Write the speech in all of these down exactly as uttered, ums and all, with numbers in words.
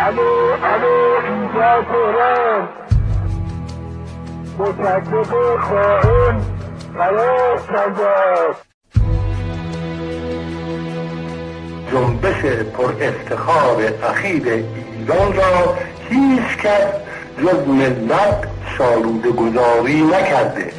الو الو اینجا تهران، متکب خائن قرار شده. جنبش پر افتخار اخیر ایران را هیچ کس جز ملت سالوده گذاری نکرده.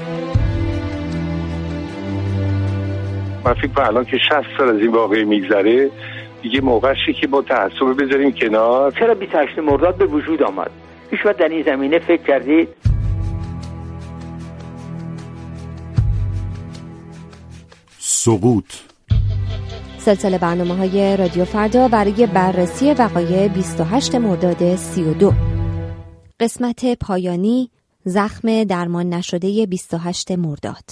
من فکر کنم الان که شصت سال از این واقعه میگذره دیگه موقعشه که با تعصب بذاریم کنار. چرا بیست و هشت مرداد به وجود آمد؟ هیچ وقت در این زمینه فکر کردید؟ سقوط سلسله برنامه‌های رادیو فردا برای بررسی وقایع بیست و هشت مرداد سی و دو. قسمت پایانی، زخم درمان نشده بیست و هشت مرداد.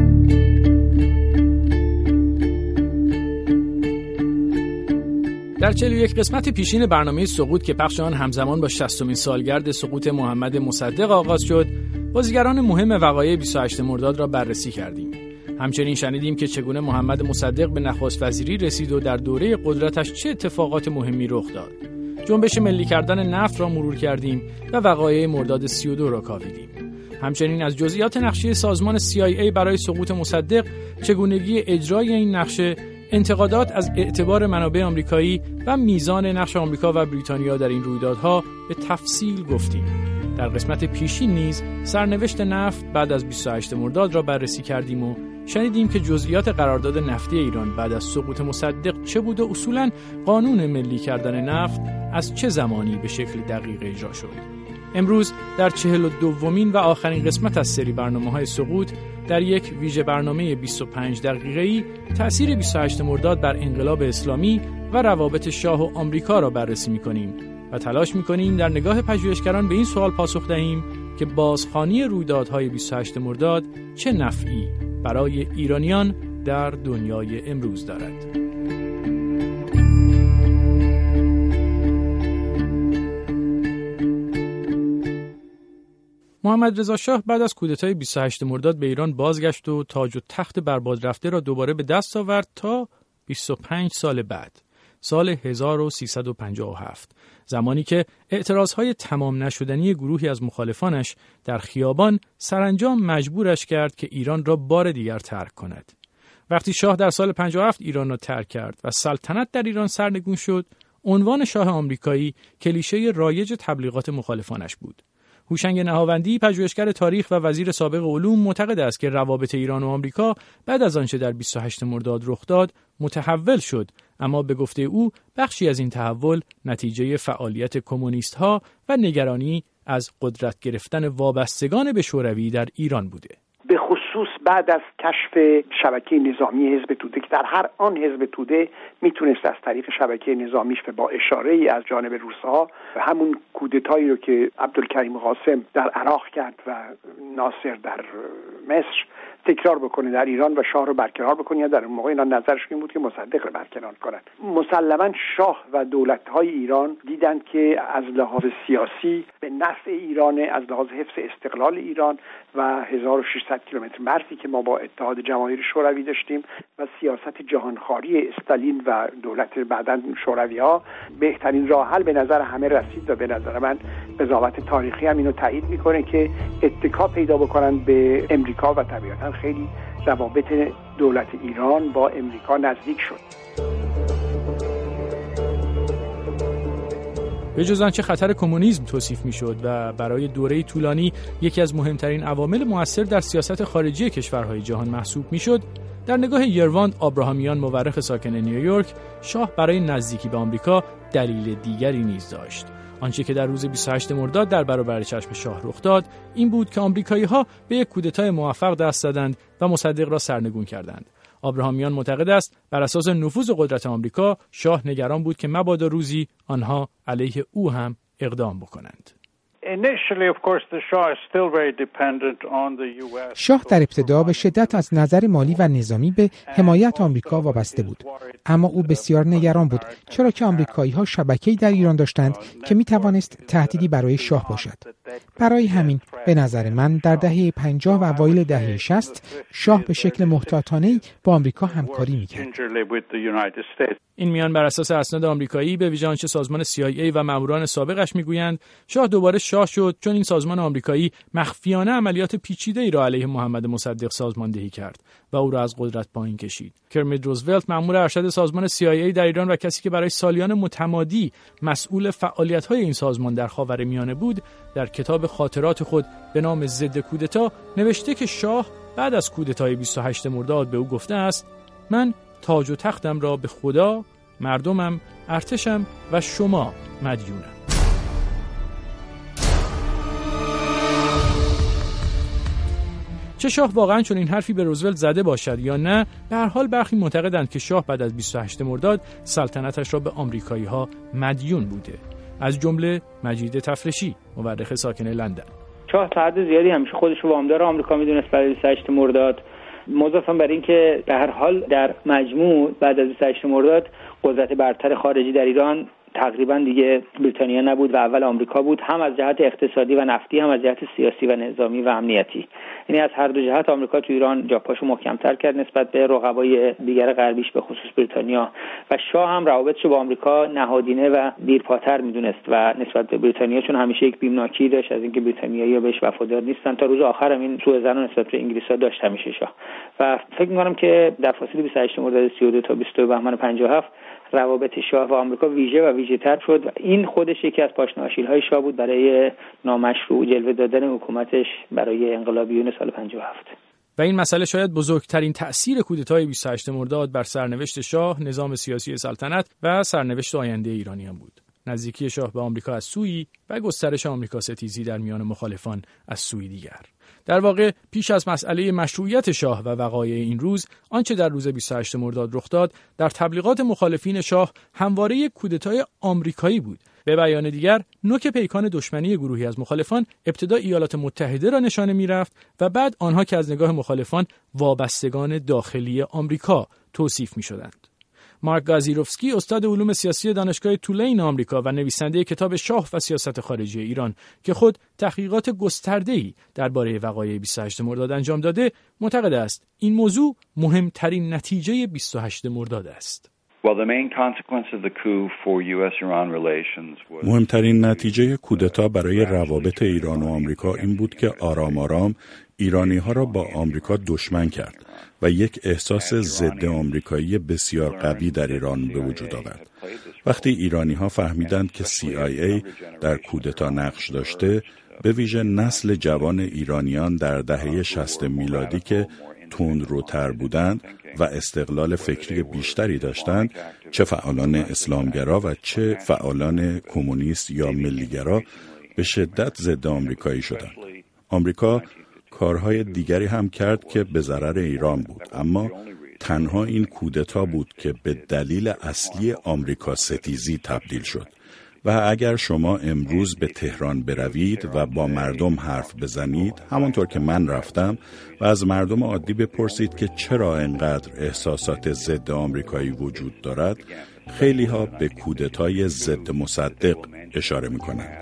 در چهل و یک قسمت پیشین برنامه سقوط که پخش آن همزمان با شصتمین سالگرد سقوط محمد مصدق آغاز شد، بازیگران مهم وقایع بیست و هشت مرداد را بررسی کردیم. همچنین شنیدیم که چگونه محمد مصدق به نخست وزیری رسید و در دوره قدرتش چه اتفاقات مهمی رخ داد. جنبش ملی کردن نفت را مرور کردیم و وقایع مرداد سی و دو را کاویدیم. همچنین از جزئیات نقشه سازمان سی آی ای برای سقوط مصدق، چگونگی اجرای این نقشه، انتقادات از اعتبار منابع آمریکایی و میزان نقش آمریکا و بریتانیا در این رویدادها به تفصیل گفتیم. در قسمت پیشین نیز سرنوشت نفت بعد از بیست و هشت مرداد را بررسی کردیم و شنیدیم که جزئیات قرارداد نفتی ایران بعد از سقوط مصدق چه بود و اصولاً قانون ملی کردن نفت از چه زمانی به شکل دقیق اجرا شد. امروز در چهل و دومین و آخرین قسمت از سری برنامه‌های سقوط در یک ویژه برنامه بیست و پنج دقیقه‌ای تأثیر بیست و هشت مرداد بر انقلاب اسلامی و روابط شاه و آمریکا را بررسی می‌کنیم و تلاش می‌کنیم در نگاه پژوهشگران به این سوال پاسخ دهیم که بازخوانی رویدادهای بیست و هشت مرداد چه نفعی برای ایرانیان در دنیای امروز دارد. محمد رضا شاه بعد از کودتای بیست و هشت مرداد به ایران بازگشت و تاج و تخت برباد رفته را دوباره به دست آورد تا بیست و پنج سال بعد، سال هزار و سیصد و پنجاه و هفت، زمانی که اعتراضهای تمام نشدنی گروهی از مخالفانش در خیابان سرانجام مجبورش کرد که ایران را بار دیگر ترک کند. وقتی شاه در سال پنجاه و هفت ایران را ترک کرد و سلطنت در ایران سرنگون شد، عنوان شاه آمریکایی کلیشه رایج تبلیغات مخالفانش بود. هوشنگ نهاوندی، پژوهشگر تاریخ و وزیر سابق علوم، معتقد است که روابط ایران و آمریکا بعد از آنچه در بیست و هشت مرداد رخ داد متحول شد، اما به گفته او بخشی از این تحول نتیجه فعالیت کمونیست‌ها و نگرانی از قدرت گرفتن وابستگان به شوروی در ایران بوده. به خصوص بعد از کشف شبکه نظامی حزب توده که در هر آن حزب توده میتونست از طریق شبکه نظامیش و با اشاره ای از جانب روس‌ها همون کودتایی رو که عبدالکریم قاسم در عراق کرد و ناصر در مصر تکرار بکنه در ایران و شاه رو برکنار بکنه. در اون موقع اینا نظرش این بود که مصدق رو برکنار کنن. مسلماً شاه و دولت‌های ایران دیدند که از لحاظ سیاسی به نفع ایران، از لحاظ حفظ استقلال ایران و هزار و ششصد کیلومتر مرزی که ما با اتحاد جماهیر شوروی داشتیم و سیاست جهانخواری استالین و دولت بعداً شوروی‌ها بهترین راه حل به نظر همه رسید و به نظر من قضاوت تاریخی هم اینو تایید میکنه که اتکا پیدا بکنن به امریکا و طبیعتاً خیلی روابط دولت ایران با امریکا نزدیک شد. به جز آنچه خطر کمونیسم توصیف میشد و برای دوره طولانی یکی از مهمترین عوامل مؤثر در سیاست خارجی کشورهای جهان محسوب میشد، در نگاه یرواند آبراهامیان، مورخ ساکن نیویورک، شاه برای نزدیکی به آمریکا دلیل دیگری نیز داشت. آنچه که در روز بیست و هشت مرداد در برابر چشم شاه رخ داد این بود که آمریکایی‌ها به یک کودتای موفق دست زدند و مصدق را سرنگون کردند. آبراهامیان معتقد است بر اساس نفوذ قدرت آمریکا شاه نگران بود که مبادا روزی آنها علیه او هم اقدام بکنند. شاه در ابتدا به شدت از نظر مالی و نظامی به حمایت آمریکا وابسته بود، اما او بسیار نگران بود چرا که آمریکایی‌ها شبکه‌ای در ایران داشتند که می‌توانست تهدیدی برای شاه باشد. برای همین به نظر من در دهه پنجاه و اوایل دهه شصت شاه به شکل محتاطانه‌ای با آمریکا همکاری می‌کرد. این میان بر اساس اسناد آمریکایی به ویژه آنچه سازمان سی آی ای و ماموران سابقش میگویند شاه دوباره شاه شد چون این سازمان آمریکایی مخفیانه عملیات پیچیده‌ای را علیه محمد مصدق سازماندهی کرد و او را از قدرت پایین کشید. کرمیت روزولت مأمور ارشد سازمان سی آی ای در ایران و کسی که برای سالیان متمادی مسئول فعالیت‌های این سازمان در خاورمیانه بود، در کتاب خاطرات خود به نام ضد کودتا نوشته که شاه بعد از کودتای بیست و هشتم مرداد به او گفته است: من تاج و تختم را به خدا، مردمم، ارتشم و شما مدیونم. چه شاه واقعا چون این حرفی به روزولت زده باشد یا نه، به هر حال برخی معتقدند که شاه بعد از بیست و هشتم مرداد سلطنتش را به آمریکایی‌ها مدیون بوده، از جمله مجید تفرشی، مورخ ساکن لندن. شاه تا حد زیادی همیشه خودش رو وامدار آمریکا میدونست برای بیست و هشتم مرداد، مضافاً بر این که به هر حال در مجموع بعد از بیست و هشتم مرداد قدرت برتر خارجی در ایران تقریبا دیگه بریتانیا نبود و اول آمریکا بود، هم از جهت اقتصادی و نفتی، هم از جهت سیاسی و نظامی و امنیتی. یعنی از هر دو جهت آمریکا تو ایران جا پاشو محکم‌تر کرد نسبت به رقبای دیگر غربیش، به خصوص بریتانیا، و شاه هم روابطش با آمریکا نهادینه و دیرپاتر میدونست و نسبت به بریتانیا چون همیشه یک بیمناکی داشت از اینکه بریتانیایی‌ها بهش وفادار نیستن، تا روز آخر هم این سوء ظن نسبت به انگلیس‌ها داشت همیشه شاه. و فکر می‌کنم که در فاصله بیست و هشتم مرداد سی و دو تا بیست و دو بهمن پنجاه و هفت روابط شاه و آمریکا ویژه و ویژه‌تر شد و این خودش یکی از پاشنه‌آشیل‌های شاه بود برای نامشروع جلوه دادن حکومتش برای انقلابیون سال پنجاه و هفت. و این مسئله شاید بزرگترین تأثیر کودتای بیست و هشتم مرداد بر سرنوشت شاه، نظام سیاسی سلطنت و سرنوشت آینده ایرانیان بود. نزدیکی شاه به آمریکا از سویی و گسترش آمریکا ستیزی در میان مخالفان از سوی دیگر. در واقع پیش از مسئله مشروعیت شاه و وقایع این روز، آنچه در روز بیست و هشتم مرداد رخ داد در تبلیغات مخالفین شاه همواره یک کودتای آمریکایی بود. به بیان دیگر، نوک پیکان دشمنی گروهی از مخالفان ابتدا ایالات متحده را نشانه می‌رفت و بعد آنها که از نگاه مخالفان وابستگان داخلی آمریکا توصیف می‌شدند. مارک گازیروفسکی، استاد علوم سیاسی دانشگاه تولین آمریکا و نویسنده کتاب شاه و سیاست خارجی ایران که خود تحقیقات گسترده‌ای درباره وقایع بیست و هشتم مرداد انجام داده، معتقد است این موضوع مهمترین نتیجه بیست و هشتم مرداد است. مهمترین نتیجه کودتا برای روابط ایران و آمریکا این بود که آرام آرام ایرانی ها را با آمریکا دشمن کرد و یک احساس ضد آمریکایی بسیار قوی در ایران به وجود آورد. وقتی ایرانی ها فهمیدند که سی آی ای در کودتا نقش داشته، به ویژه نسل جوان ایرانیان در دهه شصت میلادی که تندروتر بودند و استقلال فکری بیشتری داشتند، چه فعالان اسلامگرا و چه فعالان کمونیست یا ملیگرا، به شدت ضد آمریکایی شدند. آمریکا کارهای دیگری هم کرد که به ضرر ایران بود، اما تنها این کودتا بود که به دلیل اصلی آمریکا ستیزی تبدیل شد. و اگر شما امروز به تهران بروید و با مردم حرف بزنید، همانطور که من رفتم، و از مردم عادی بپرسید که چرا اینقدر احساسات ضد آمریکایی وجود دارد، خیلی ها به کودتای ضد مصدق اشاره می کنند.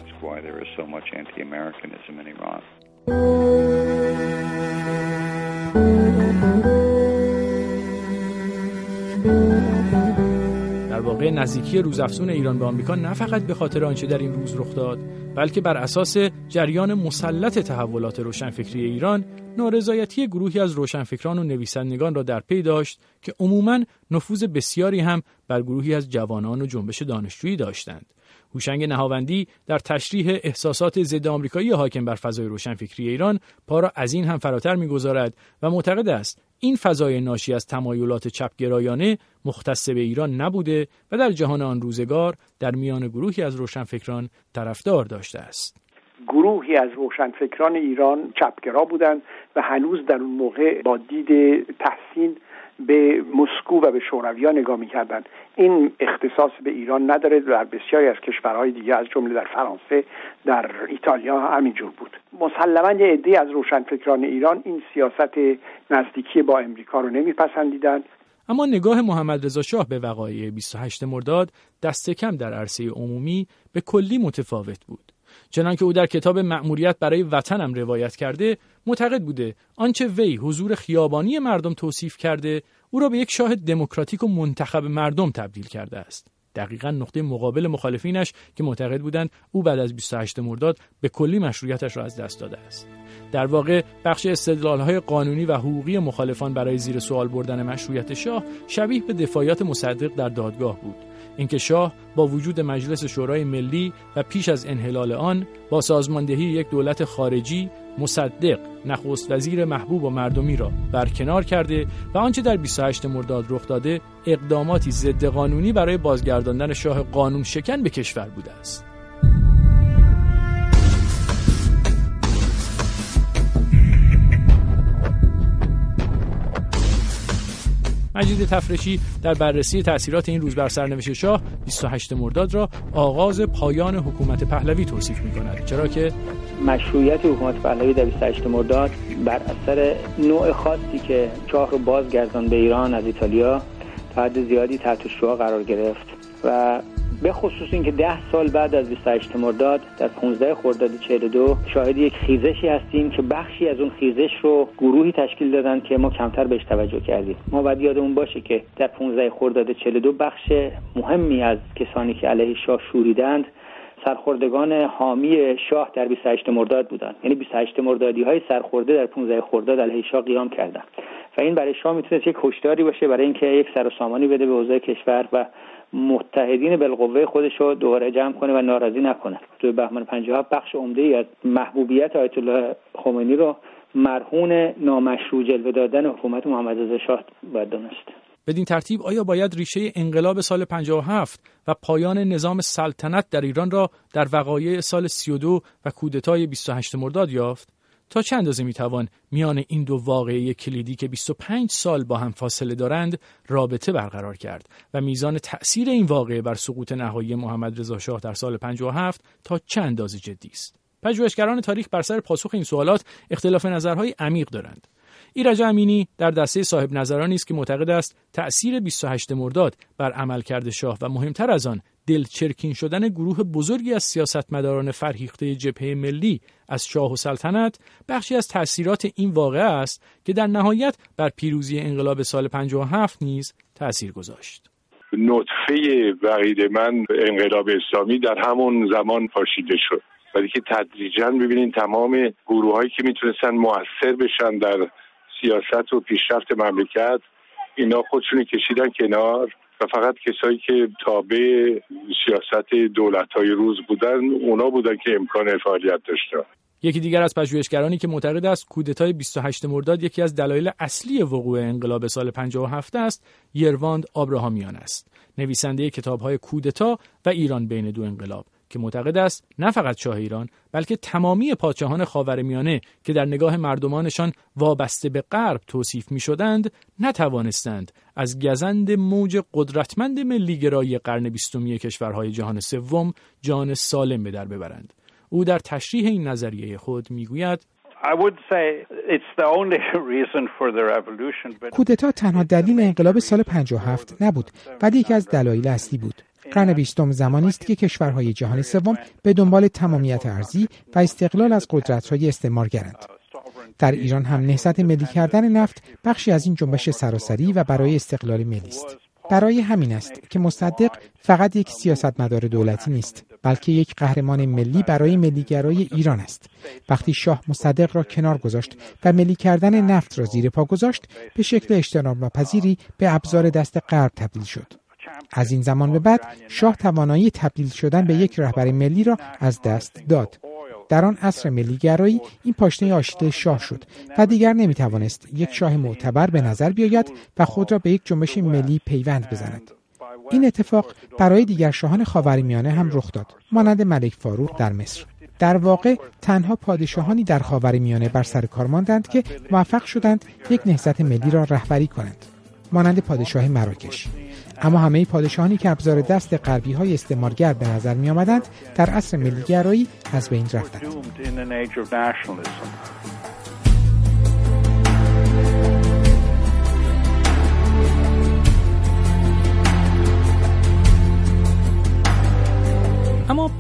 در واقع نزدیکی روزافزون ایران به آمریکا نه فقط به خاطر آنچه در این روز رخ داد، بلکه بر اساس جریان مسلط تحولات روشنفکری ایران، نارضایتی گروهی از روشنفکران و نویسندگان را در پی داشت که عموماً نفوذ بسیاری هم بر گروهی از جوانان و جنبش دانشجویی داشتند. هوشنگ نهاوندی در تشریح احساسات ضد آمریکایی حاکم بر فضای روشنفکری ایران پا را از این هم فراتر می‌گذارد و معتقد است این فضای ناشی از تمایلات چپگرایانه مختص به ایران نبوده و در جهان آن روزگار در میان گروهی از روشنفکران طرفدار داشته است. گروهی از روشنفکران ایران چپگرا بودند و هنوز در اون موقع با دید تحسین به مسکو و به شورویان نگاه می‌کردند. این اختصاص به ایران نداره، در بسیاری از کشورهای دیگه از جمله در فرانسه، در ایتالیا همینجور بود. مسلماً یه عده از روشنفکران ایران این سیاست نزدیکی با امریکا رو نمیپسندیدند. اما نگاه محمد رضا شاه به وقایع بیست و هشتم مرداد دست کم در عرصه عمومی به کلی متفاوت بود. چنانکه او در کتاب مأموریت برای وطنم روایت کرده، معتقد بوده آنچه وی حضور خیابانی مردم توصیف کرده او را به یک شاه دموکراتیک و منتخب مردم تبدیل کرده است. دقیقاً نقطه مقابل مخالفینش که معتقد بودند او بعد از بیست و هشتم مرداد به کلی مشروعیتش را از دست داده است. در واقع بخش استدلال‌های قانونی و حقوقی مخالفان برای زیر سوال بردن مشروعیت شاه شبیه به دفاعیات مصدق در دادگاه بود. اینکه شاه با وجود مجلس شورای ملی و پیش از انحلال آن با سازماندهی یک دولت خارجی مصدق نخست وزیر محبوب و مردمی را برکنار کرده و آنچه در بیست و هشتم مرداد رخ داده اقداماتی ضد قانونی برای بازگرداندن شاه قانون شکن به کشور بوده است. مجید تفرشی در بررسی تأثیرات این روز بر سرنوشت شاه بیست و هشتم مرداد را آغاز پایان حکومت پهلوی توصیف می‌کند، چرا که مشروعیت حکومت پهلوی در بیست و هشتم مرداد بر اثر نوع خاصی که شاه رو بازگردان به ایران از ایتالیا تا حد زیادی تحت الشعاع قرار گرفت و به خصوص اینکه ده سال بعد از بیست و هشتم مرداد در پانزده خرداد چهل و دو شاهد یک خیزشی هستیم که بخشی از اون خیزش رو گروهی تشکیل دادن که ما کمتر بهش توجه کردیم. ما باید یادمون باشه که در پانزده خرداد چهل و دو بخش مهمی از کسانی که علیه شاه شوریدند سرخوردگان حامی شاه در بیست و هشتم مرداد بودند. یعنی بیست و هشتم مردادی‌های سرخورده در پانزده خرداد علیه شاه قیام کردند و این برای شاه میتونه یک هشداری باشه برای اینکه یک سر و سامانی بده به اوضاع کشور و متحدین بالقوه خودش رو دوباره جمع کنه و ناراضی نکنه. تو بهمن پنجاه و هفت بخش عمده‌ای از محبوبیت آیت الله خمینی رو مرهون نامشروع جلوه دادن حکومت محمد رضا شاه باید دونست. بدین ترتیب آیا باید ریشه انقلاب سال پنجاه و هفت و پایان نظام سلطنت در ایران را در وقایع سال سی و دو و کودتای بیست و هشتم مرداد یافت؟ تا چند اندازه میتوان میان این دو واقعه کلیدی که بیست و پنج سال با هم فاصله دارند رابطه برقرار کرد و میزان تأثیر این واقعه بر سقوط نهایی محمد رضا شاه در سال پنجاه و هفت تا چند اندازه جدی است؟ پژوهشگران تاریخ بر سر پاسخ این سوالات اختلاف نظرهای عمیق دارند. ایرج امینی در دسته صاحب نظرانی است که معتقد است تأثیر بیست و هشتم مرداد بر عملکرد شاه و مهمتر از آن دلچرکین شدن گروه بزرگی از سیاستمداران فرهیخته جبهه ملی از شاه و سلطنت بخشی از تأثیرات این واقعه است که در نهایت بر پیروزی انقلاب سال پنجاه و هفت نیز تأثیر گذاشت. نطفه بعید من انقلاب اسلامی در همون زمان پاشیده شد، ولی که تدریجاً ببینین تمام گروهایی که میتونستن مؤثر بشن در سیاست و پیشرفت مملکت اینا خودشونو کشیدن کنار و فقط کسایی که تابع سیاست دولت‌های روز بودن اونا بودن که امکان فعالیت داشتن. یکی دیگر از پژوهشگرانی که معتقد است کودتای بیست و هشتم مرداد یکی از دلایل اصلی وقوع انقلاب سال پنجاه و هفت است، یرواند آبراهامیان است، نویسنده کتاب‌های کودتا و ایران بین دو انقلاب، که معتقد است نه فقط شاه ایران بلکه تمامی پادشاهان خاورمیانه که در نگاه مردمانشان وابسته به غرب توصیف می‌شدند نتوانستند از گزند موج قدرتمند ملیگرایی قرن بیستمی کشورهای جهان سوم جان سالم به در ببرند. او در تشریح این نظریه خود میگوید کودتا تنها دلیل انقلاب سال پنجاه و هفت نبود، ولی یکی از دلایل اصلی بود. قرن بیستم زمانی است که کشورهای جهان سوم به دنبال تمامیت ارضی و استقلال از قدرت‌های استعمارگرند. در ایران هم نهضت ملی کردن نفت بخشی از این جنبش سراسری و برای استقلال ملی است. برای همین است که مصدق فقط یک سیاستمدار دولتی نیست، بلکه یک قهرمان ملی برای ملیگرایی ایران است. وقتی شاه مصدق را کنار گذاشت و ملی کردن نفت را زیر پا گذاشت، به شکل اجتناب ناپذیری به ابزار دست غرب تبدیل شد. از این زمان به بعد شاه توانایی تبدیل شدن به یک رهبر ملی را از دست داد. در آن عصر ملیگرایی این پاشنه آشیل شاه شد و دیگر نمیتوانست یک شاه معتبر به نظر بیاید و خود را به یک جنبش ملی پیوند بزند. این اتفاق برای دیگر شاهان خاورمیانه هم رخ داد، مانند ملک فاروق در مصر. در واقع تنها پادشاهانی در خاورمیانه بر سر کار ماندند که موفق شدند یک نهضت ملی را رهبری کنند، مانند پادشاه مراکش. اما همه پادشاهانی که ابزار دست غربی‌های استعمارگر به نظر می‌آمدند در عصر ملیگرایی از بین رفتند. اما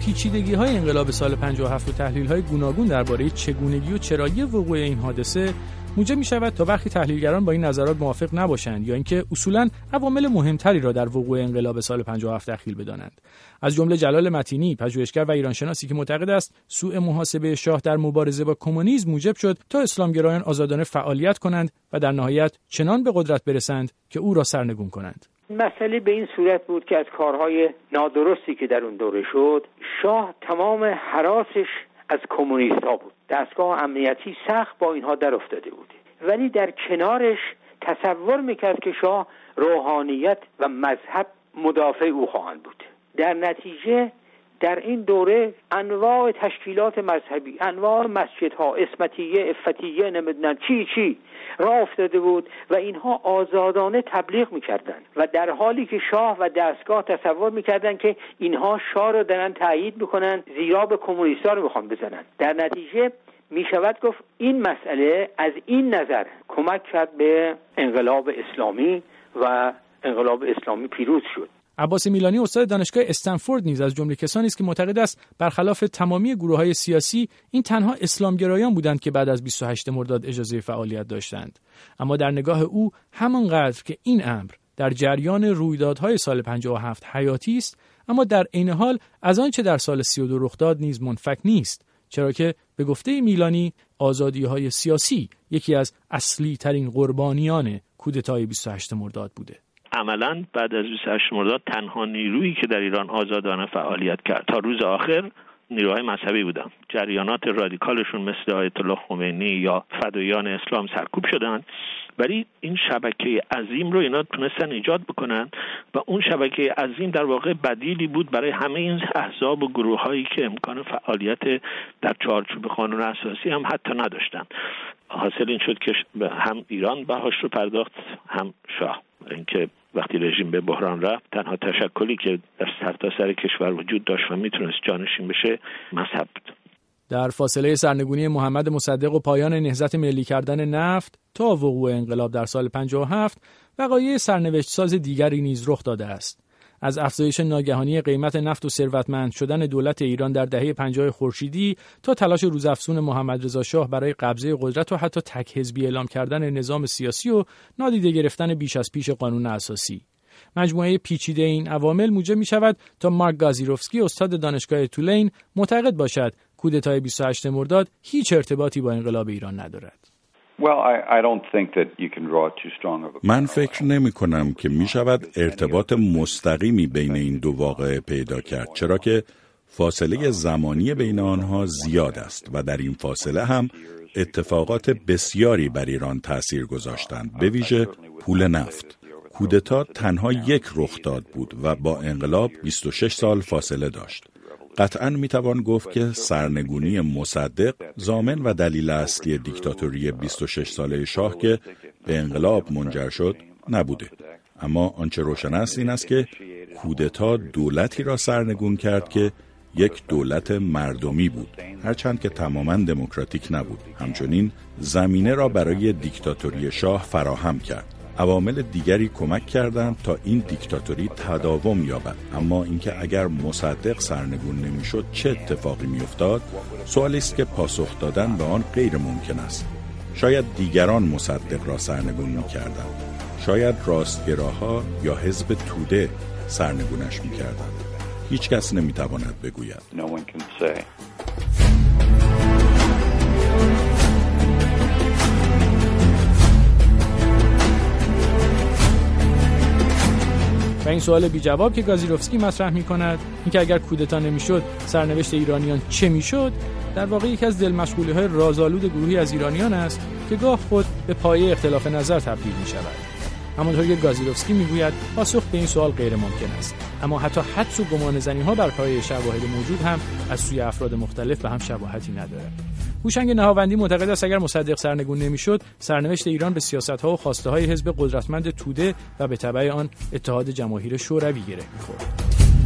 پیچیدگی‌های انقلاب سال پنجاه و هفت و تحلیل‌های گوناگون درباره چگونگی و چرایی وقوع این حادثه موجب می‌شود تا برخی تحلیلگران با این نظرات موافق نباشند یا اینکه اصولاً عوامل مهمتری را در وقوع انقلاب سال پنجاه و هفت دخیل بدانند. از جمله جلال متینی، پژوهشگر و ایرانشناسی که معتقد است سوء محاسبه شاه در مبارزه با کمونیسم موجب شد تا اسلامگرایان آزادانه فعالیت کنند و در نهایت چنان به قدرت برسند که او را سرنگون کنند. مسئله به این صورت بود که از کارهای نادرستی که در اون دوره شد، شاه تمام هراسش از کمونیست‌ها بود. دستگاه امنیتی سخت با اینها در افتاده بود. ولی در کنارش تصور میکرد که شاه روحانیت و مذهب مدافع او خواهند بود. در نتیجه در این دوره انواع تشکیلات مذهبی، انواع مسجدها، اسمتیه، افتیه، نمیدونم چی چی راه افتاده بود و اینها آزادانه تبلیغ میکردند و در حالی که شاه و دستگاه تصور میکردند که اینها شاه رو دارن تایید میکنن، زیرا به کمونیست‌ها رو میخوان بزنن. در نتیجه میشود گفت این مسئله از این نظر کمک کرد به انقلاب اسلامی و انقلاب اسلامی پیروز شد. عباس میلانی استاد دانشگاه استنفورد نیز از جمله کسانی است که معتقد است برخلاف تمامی گروه‌های سیاسی این تنها اسلامگرایان بودند که بعد از بیست و هشتم مرداد اجازه فعالیت داشتند. اما در نگاه او همانقدر که این امر در جریان رویدادهای سال پنجاه و هفت حیاتی است، اما در عین حال از آنچه در سال سی و دو رخ داد نیز منفک نیست، چرا که به گفته میلانی آزادی‌های سیاسی یکی از اصلی ترین قربانیان کودتای بیست و هشتم مرداد بوده. عملاً بعد از بیست و هشتم مرداد تنها نیرویی که در ایران آزادانه فعالیت کرد تا روز آخر نیروهای مذهبی بودند. جریانات رادیکالشون مثل آیت الله خمینی یا فدایان اسلام سرکوب شدند، ولی این شبکه عظیم رو اینا تونستن ایجاد بکنن و اون شبکه عظیم در واقع بدیلی بود برای همه این احزاب و گروه‌هایی که امکان فعالیت در چارچوب قانون اساسی هم حتی نداشتن. حاصل این شد که هم ایران بهاش رو پرداخت، هم شاه. اینکه وقتی رژیم به بحران رفت تنها تشکلی که در سرتاسر کشور وجود داشت و میتونست جانشین بشه مذهب بود. در فاصله سرنگونی محمد مصدق و پایان نهضت ملی کردن نفت تا وقوع انقلاب در سال پنجاه و هفت وقایع سرنوشت ساز دیگری نیز رخ داده است. از افزایش ناگهانی قیمت نفت و ثروتمند شدن دولت ایران در دهه پنجاه خورشیدی تا تلاش روزافزون محمد رضا شاه برای قبضه قدرت و حتی تک حزبی اعلام کردن نظام سیاسی و نادیده گرفتن بیش از پیش قانون اساسی. مجموعه پیچیده این عوامل موجب می شود تا مارک گازیروفسکی استاد دانشگاه تولین معتقد باشد کودتای بیست و هشتم مرداد هیچ ارتباطی با انقلاب ایران ندارد. من فکر نمی کنم که می شود ارتباط مستقیمی بین این دو واقعه پیدا کرد، چرا که فاصله زمانی بین آنها زیاد است و در این فاصله هم اتفاقات بسیاری بر ایران تأثیر گذاشتند، به ویژه پول نفت. کودتا تنها یک رخداد بود و با انقلاب بیست و شش سال فاصله داشت. قطعاً میتوان گفت که سرنگونی مصدق ضامن و دلیل اصلی دیکتاتوری بیست و شش ساله شاه که به انقلاب منجر شد نبوده. اما آنچه روشن است این است که کودتا دولتی را سرنگون کرد که یک دولت مردمی بود، هرچند که تماماً دموکراتیک نبود. همچنین زمینه را برای دیکتاتوری شاه فراهم کرد. عوامل دیگری کمک کردند تا این دیکتاتوری تداوم یابد، اما اینکه اگر مصدق سرنگون نمیشد چه اتفاقی میافتاد، سوالی است که پاسخ دادن به آن غیر ممکن است. شاید دیگران مصدق را سرنگون میکردند، شاید راستگراها یا حزب توده سرنگونش میکردند. هیچ کس نمیتواند بگوید. و این سوال بی جواب که گازیروفسکی مطرح می‌کند، اینکه اگر کودتا نمی‌شد سرنوشت ایرانیان چه می‌شد، در واقع یکی از دلمشغولی‌های رازآلود گروهی از ایرانیان است که گاه خود به پایه اختلاف نظر تبدیل می‌شود. همانطور که گازیروفسکی می‌گوید پاسخ به این سوال غیر ممکن است، اما حتی حدس و گمانه‌زنی‌ها بر پایه شواهد موجود هم از سوی افراد مختلف به هم شباهتی ندارد. هوشنگ نهاوندی معتقد است اگر مصدق سرنگون نمیشد، سرنوشت ایران به سیاست‌ها و خواسته‌های حزب قدرتمند توده و به تبع آن اتحاد جماهیر شوروی گره می‌خورد.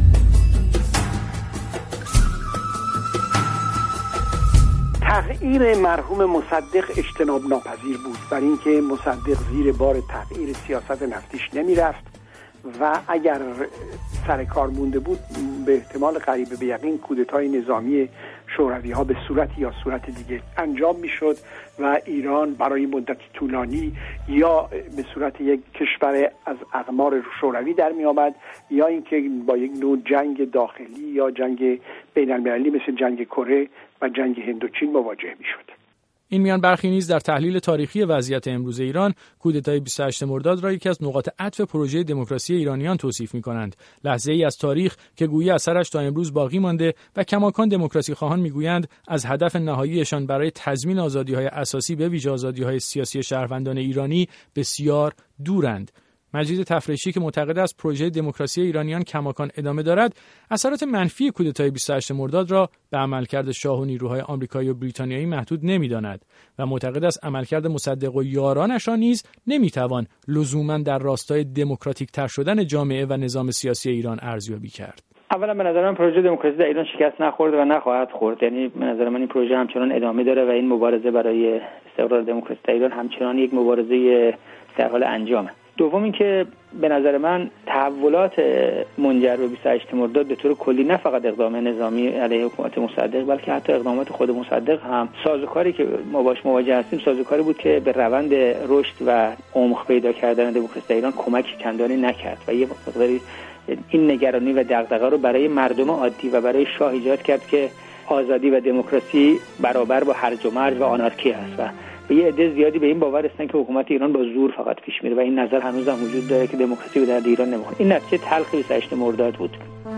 تغییر مرحوم مصدق اجتناب ناپذیر بود، برای اینکه مصدق زیر بار تغییر سیاست نفتیش نمیرفت و اگر سر کار مونده بود به احتمال قریب به یقین کودتای نظامی شوروی ها به صورتی یا صورت دیگه انجام میشد و ایران برای مدتی طولانی یا به صورت یک کشور از اقمار شوروی در می آمد یا اینکه با یک نوع جنگ داخلی یا جنگ بین المللی مثل جنگ کره و جنگ هندوچین مواجه می شد. این میان برخی نیز در تحلیل تاریخی وضعیت امروز ایران کودتای بیست و هشتم مرداد را یکی از نقاط عطف پروژه دموکراسی ایرانیان توصیف می‌کنند. لحظه‌ای از تاریخ که گویی اثرش تا امروز باقی مانده و کماکان دموکراسی خواهان می‌گویند از هدف نهاییشان برای تضمین آزادی‌های اساسی به ویژه آزادی‌های سیاسی شهروندان ایرانی بسیار دورند. مجید تفریشی که معتقد است پروژه دموکراسی ایرانیان کماکان ادامه دارد، اثرات منفی کودتای بیست و هشتم مرداد را به عملکرد شاه و نیروهای آمریکایی و بریتانیایی محدود نمی‌داند و معتقد است عملکرد مصدق و یارانش را نیز نمی‌توان لزوماً در راستای دموکراتیک تر شدن جامعه و نظام سیاسی ایران ارزیابی کرد. اولا به نظر من پروژه دموکراسی در ایران شکست نخورده و نخواهد خورد. یعنی به نظر من این پروژه همچنان ادامه داره و این مبارزه برای استقرار دموکراسی در ایران همچنان یک مبارزه در حال انجامه. دوم اینکه به نظر من تحولات منجر به بیست و هشتم مرداد به طور کلی نه فقط اقدام نظامی علیه حکومت مصدق بلکه حتی اقدامات خود مصدق هم سازوکاری که ما باش مواجه هستیم سازوکاری بود که به روند رشد و عمق پیدا کردن دموکراسی در ایران کمک چندانی نکرد و یه مقداری این نگرانی و دغدغه رو برای مردم عادی و برای شاه ایجاد کرد که آزادی و دموکراسی برابر با هرج و مرج و آنارکی است و یه عده زیادی به این باور هستن که حکومت ایران با زور فقط پیش میره و این نظر هنوز هم وجود داره که دموکراسی به درد ایران نمیخوره. این نتیجه تلخ بیست و هشتم مرداد بود.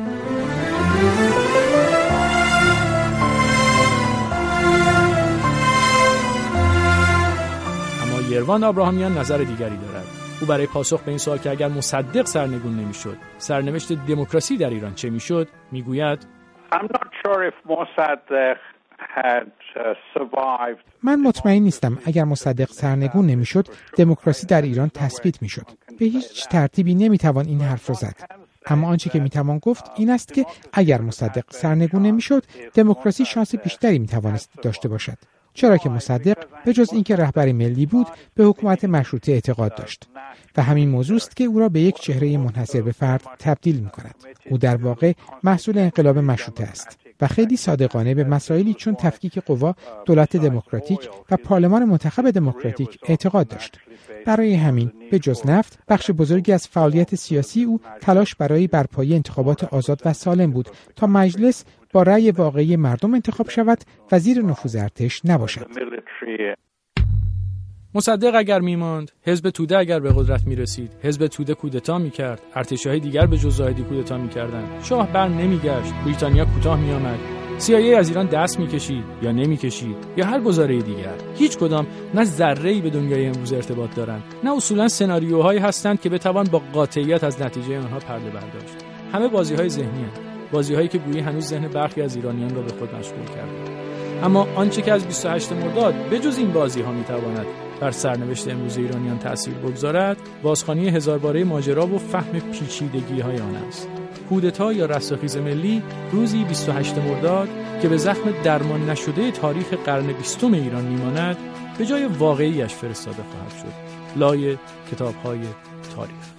اما یروان آبراهامیان نظر دیگری دارد. او برای پاسخ به این سوال که اگر مصدق سرنگون نمیشد، سرنوشت دموکراسی در ایران چه میشد، میگوید I'm not sure if Mossadegh had survived. من مطمئن نیستم اگر مصدق سرنگون نمیشد دموکراسی در ایران تثبیت میشد. به هیچ ترتیبی نمیتوان این حرف را زد. اما آنچه که میتوان گفت این است که اگر مصدق سرنگون نمیشد دموکراسی شانس بیشتری میتوانست داشته باشد. چرا که مصدق به جز اینکه رهبر ملی بود به حکومت مشروطه اعتقاد داشت و همین موضوع است که او را به یک چهره منحصر به فرد تبدیل می‌کند. او در واقع محصول انقلاب مشروطه است و خیلی صادقانه به مسائلی چون تفکیک قوا، دولت دموکراتیک و پارلمان منتخب دموکراتیک اعتقاد داشت. برای همین به جز نفت بخش بزرگی از فعالیت سیاسی او تلاش برای برپایی انتخابات آزاد و سالم بود تا مجلس با رأی واقعی مردم انتخاب شود و زیر نفوذ ارتش نباشد. مصدق اگر میماند، حزب توده اگر به قدرت میرسید، حزب توده کودتا میکرد، ارتش‌های دیگر به جز زاهدی کودتا میکردند، شاه بر نمیگشت، بریتانیا کوتاه میآمد، سی آی ای از ایران دست میکشید یا نمیکشید یا هر گزاره دیگر. هیچ کدام نه ذره‌ای به دنیای امروز ارتباط دارند، نه اصولاً سناریوهایی هستند که بتوان با قاطعیت از نتیجه آنها پرده برداشت. همه بازی‌های ذهنی هستند، بازی‌هایی که گویی هنوز ذهن برخی از ایرانیان را به خود مشغول کرده. اما آنچه که از بیست و هشتم مرداد به جز این بازی‌ها میتواند بر سرنوشت امروز ایرانیان تأثیر بگذارد، بازخوانی هزار باره ماجرا و فهم پیچیدگی‌های آن است. کودتا یا رستاخیز ملی روزی بیست و هشتم مرداد که به زخم درمان نشده تاریخ قرن بیستم ایران میماند، به جای واقعیش فرستاده خواهد شد لای کتاب‌های تاریخ.